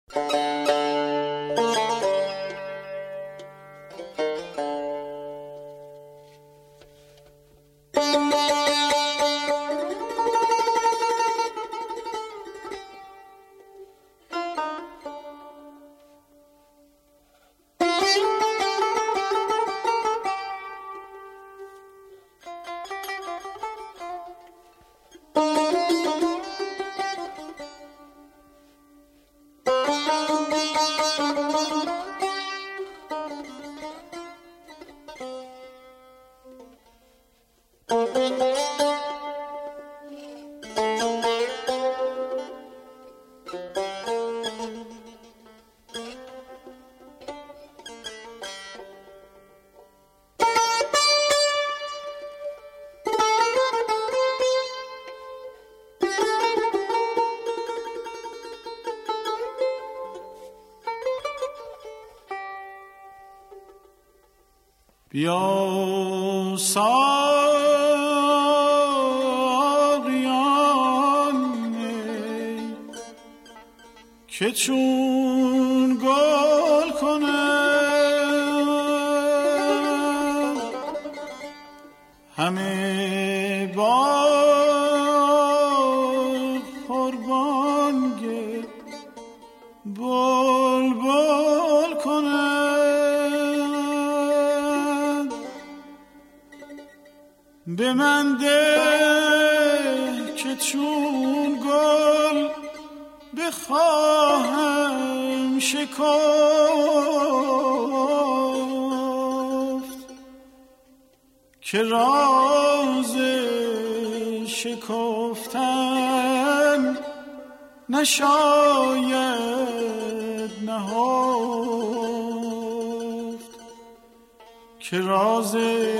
بیا ساقیان که چون گل کنم همه باغ قربانگه بلبل کنم. به من ده که چون گل بخواهم شکفت که راز شکفتن نشاید نهفت، که راز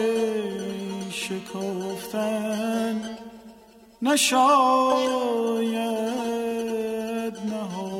شکفتن نشاید نهفت.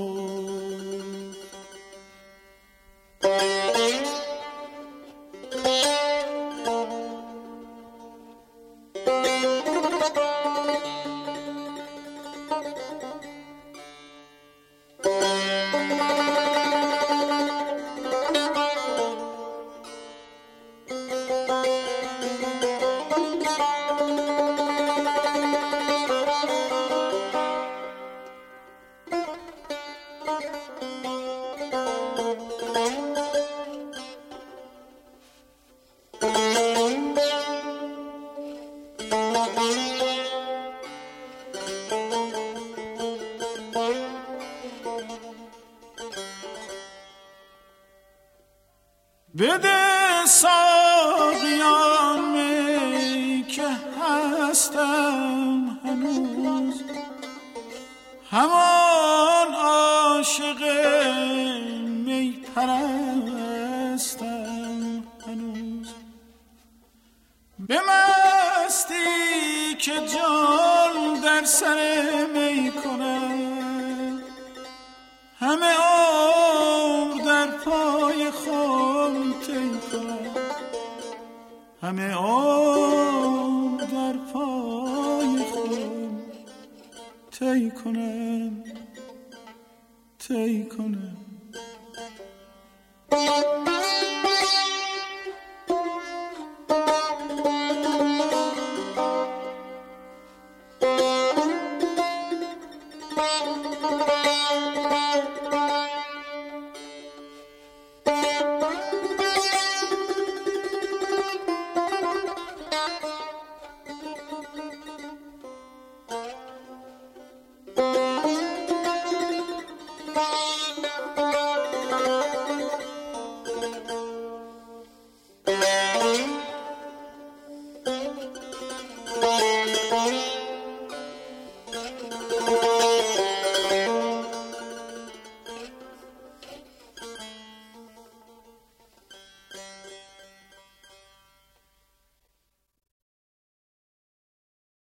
بده ساقیان می که هستم هنوز همان عاشق می پرستم هنوز. به مستی که جان در سر می کنم همه عمر در پای خم طی کنم، همه عمر در پای خم طی کنم، طی کنم.